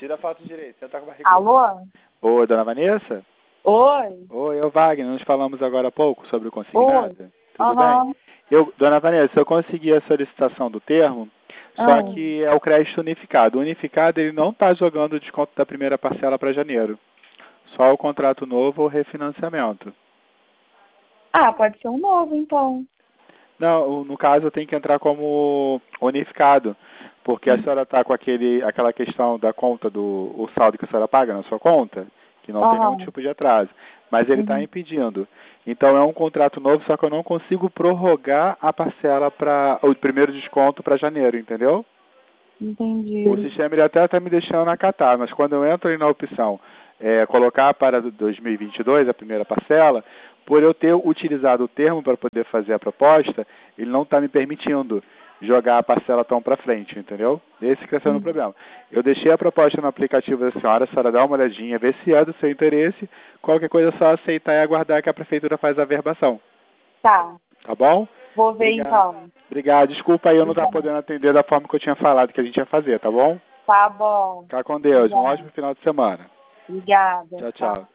Tira a foto direito, senta com a barriga. Alô? Oi, dona Vanessa? Oi? Oi, é o Wagner. Nós falamos agora há pouco sobre o consignado. Oi. Tudo bem? Dona Vanessa, eu consegui a solicitação do termo, só que é o crédito unificado. O unificado, ele não está jogando o desconto da primeira parcela para janeiro. Só o contrato novo ou refinanciamento. Ah, pode ser um novo, então. Não, no caso tem que entrar como unificado, porque a senhora está com aquela questão da conta o saldo que a senhora paga na sua conta, que não tem nenhum tipo de atraso, mas ele está impedindo. Então é um contrato novo, só que eu não consigo prorrogar a parcela para o primeiro desconto para janeiro, entendeu? Entendi. O sistema ele até está me deixando acatar, mas quando eu entro aí na opção colocar para 2022 a primeira parcela, por eu ter utilizado o termo para poder fazer a proposta, ele não está me permitindo jogar a parcela tão para frente, entendeu? Esse que está sendo o problema. Eu deixei a proposta no aplicativo da senhora, a senhora dá uma olhadinha, vê se é do seu interesse, qualquer coisa é só aceitar e aguardar que a prefeitura faz a verbação. Tá. Tá bom? Vou ver então. Obrigado. Desculpa aí eu não estar podendo atender da forma que eu tinha falado que a gente ia fazer, tá bom? Tá bom. Fica com Deus. Um ótimo final de semana. Obrigada. Tchau, tchau.